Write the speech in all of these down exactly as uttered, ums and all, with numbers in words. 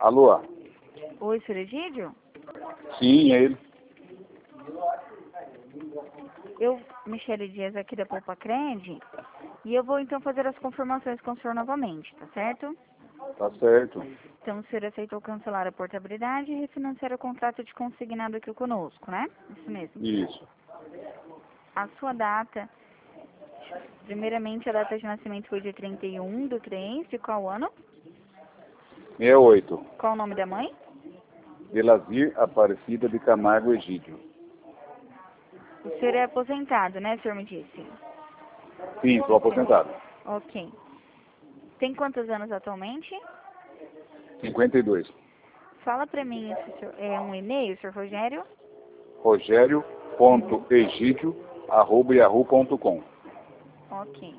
Alô? Oi, senhor Egídio? Sim, é ele. Eu, Michele Dias, aqui da Poupa Cred, e eu vou então fazer as confirmações com o senhor novamente, tá certo? Tá certo. Então, o senhor aceitou cancelar a portabilidade e refinanciar o contrato de consignado aqui conosco, né? Isso mesmo. Isso. A sua data, primeiramente a data de nascimento foi dia trinta e um do três, de qual ano? sessenta e oito. Qual o nome da mãe? Delazir Aparecida de Camargo Egídio. O senhor é aposentado, né, o senhor me disse? Sim, sou aposentado. Ok. Tem quantos anos atualmente? cinquenta e dois. Fala pra mim, se o senhor, é um e-mail, senhor Rogério? Rogério ponto egídio arroba yahoo ponto com. Ok.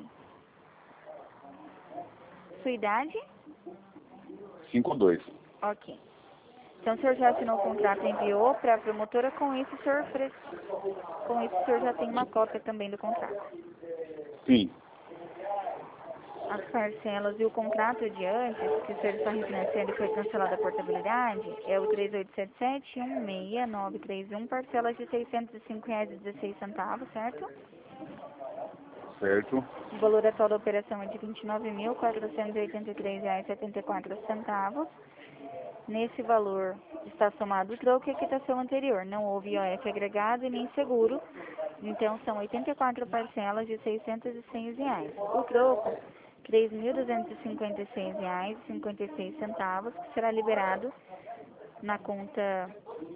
Sua idade? cinquenta e dois. Ok. Então, o senhor já assinou o contrato e enviou para a promotora, com isso, o senhor, pre- com isso, o senhor já tem uma cópia também do contrato. Sim. As parcelas e o contrato de antes, que o senhor está refinanciando e foi cancelada a portabilidade, é o três oito sete sete, um seis nove três um, parcelas de seiscentos e cinco reais e dezesseis centavos, certo? Certo. O valor atual da operação é de vinte e nove mil, quatrocentos e oitenta e três reais e setenta e quatro centavos. Nesse valor está somado o troco e a quitação anterior. Não houve I O F agregado e nem seguro. Então, são oitenta e quatro parcelas de seiscentos e seis reais. O troco, três mil duzentos e cinquenta e seis reais e cinquenta e seis centavos, que será liberado na conta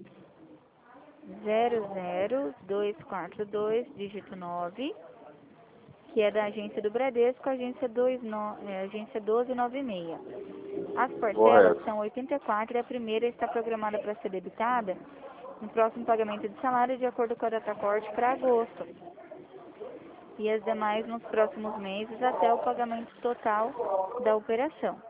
zero zero dois quatro dois, dígito nove, que é da agência do Bradesco, agência, dois no, é, agência doze noventa e seis. As parcelas Correto. são oitenta e quatro e a primeira está programada para ser debitada no próximo pagamento de salário de acordo com a data corte para agosto. E as demais nos próximos meses até o pagamento total da operação.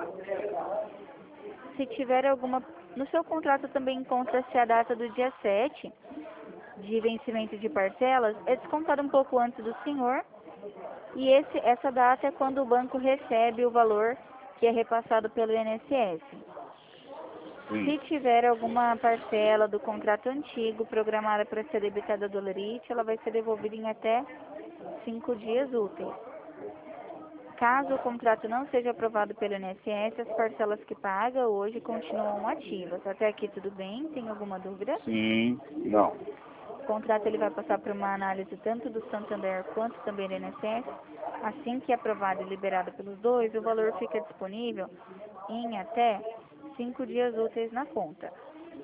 Se tiver alguma... No seu contrato também encontra-se a data do dia sete de vencimento de parcelas, é descontado um pouco antes do senhor, e esse, essa data é quando o banco recebe o valor que é repassado pelo I N S S. Sim. Se tiver alguma parcela do contrato antigo programada para ser debitada do Lerite, ela vai ser devolvida em até cinco dias úteis. Caso o contrato não seja aprovado pelo I N S S, as parcelas que paga hoje continuam ativas. Até aqui tudo bem? Tem alguma dúvida? Sim. Não. O contrato ele vai passar por uma análise tanto do Santander quanto também do I N S S. Assim que aprovado e liberado pelos dois, o valor fica disponível em até cinco dias úteis na conta.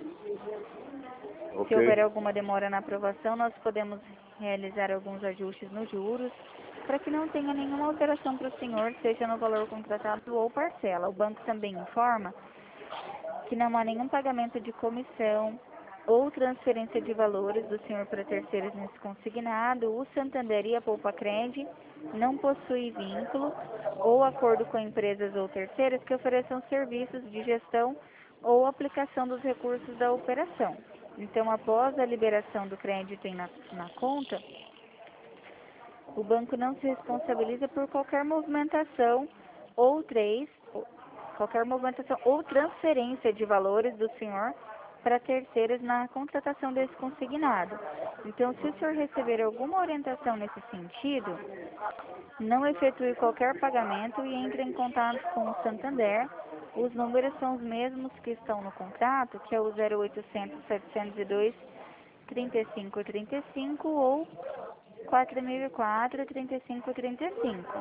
Se Ok. houver alguma demora na aprovação, nós podemos realizar alguns ajustes nos juros para que não tenha nenhuma alteração para o senhor, seja no valor contratado ou parcela. O banco também informa que não há nenhum pagamento de comissão ou transferência de valores do senhor para terceiros nesse consignado. O Santander e a Poupa Cred não possuem vínculo ou acordo com empresas ou terceiras que ofereçam serviços de gestão ou aplicação dos recursos da operação. Então, após a liberação do crédito em na, na conta, o banco não se responsabiliza por qualquer movimentação ou três, qualquer movimentação ou transferência de valores do senhor para terceiros na contratação desse consignado. Então, se o senhor receber alguma orientação nesse sentido, não efetue qualquer pagamento e entre em contato com o Santander. Os números são os mesmos que estão no contrato, que é o zero oitocentos, setecentos e dois, trinta e cinco trinta e cinco ou quatro mil e quatro, trinta e cinco trinta e cinco.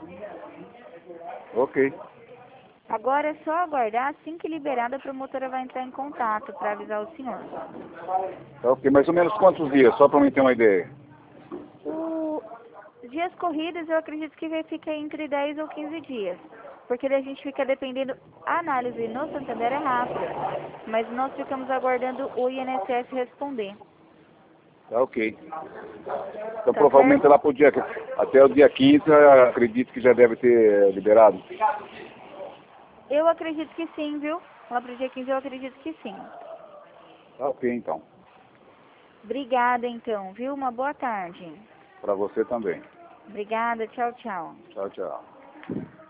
Ok. Agora é só aguardar, assim que liberada, a promotora vai entrar em contato para avisar o senhor. Tá ok. Mais ou menos quantos dias? Só para mim ter uma ideia. O dias corridos eu acredito que vai ficar entre dez ou quinze dias. Porque daí a gente fica dependendo, a análise no Santander é rápida, mas nós ficamos aguardando o I N S S responder. Tá ok. Então Tá provavelmente certo? lá pro dia, até o dia quinze, eu acredito que já deve ter liberado. Eu acredito que sim, viu? Lá pro dia quinze eu acredito que sim. Tá ok então. Obrigada então, viu? Uma boa tarde. Para você também. Obrigada, tchau, tchau. Tchau, tchau.